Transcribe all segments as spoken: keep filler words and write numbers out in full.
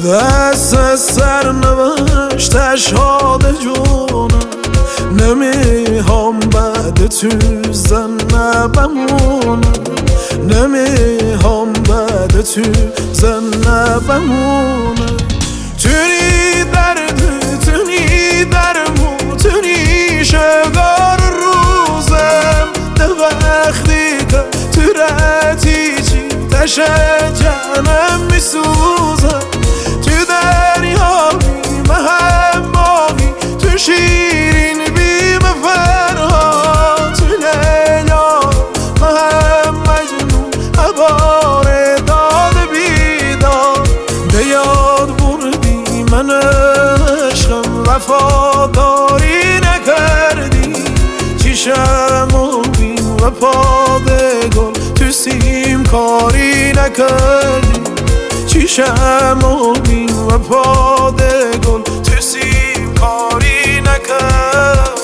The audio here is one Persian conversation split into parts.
دست سرنوشت اشهاد جونم، نمیخوام بعد تو زنه بمونم، نمیخوام بعد تو زنه بمونم. تونی درد تونی درمون تونی شگار روزم، ده وقتی که تو رتی چی تشجنم میسوزم. تو دریا بیم هماهی، تو شیرین بیم فرهاد، تو لیلا مهم مجنون عبار داد بیداد. به یاد بردی من عشقم وفاداری نکردی، چیشم و بین و پاده گل تو سیم کاری نکردی، چیشم و بین و پاده گل تو سیم کاری نکردی.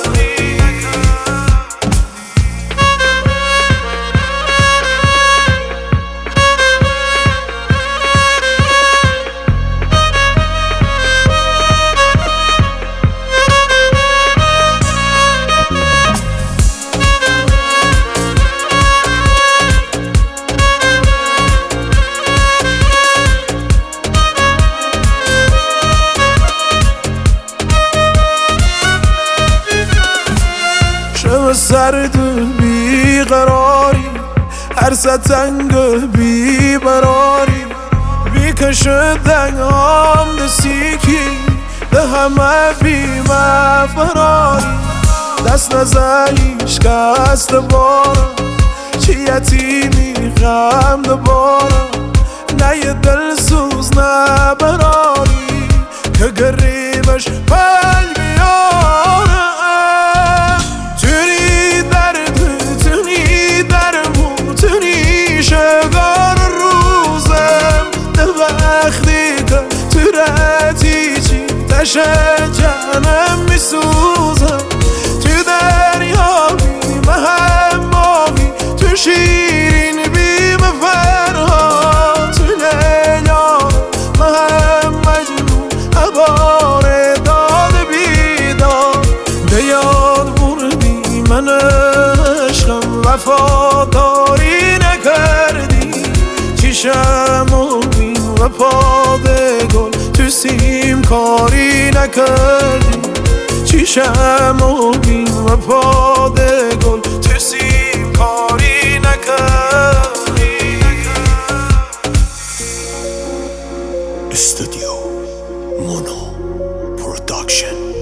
سرد بیقراری هر ستنگ بیبراری، بیکشه دنگام دسیکی به همه بیمه فراری. دست نزنیش کست بارم چی یتیمی غم دبارم، نه یه دل سوز نه براری که گریبش پل بیارم. شگار روزم، ده وقتی که تو رتی چی تشجنم میسوزم. تو دریا بیم هماهی، تو شیرین بیم فرهاد، تو لیلا مهم مجنون عبار داد بیداد. به یاد بردی من عشقم وفاداری نکردی، چیشم و بین و پاده گل تو سیم کاری نکردی، چیشم و بین و پاده گل تو سیم کاری نکردی. استودیو مونو پروداکشن.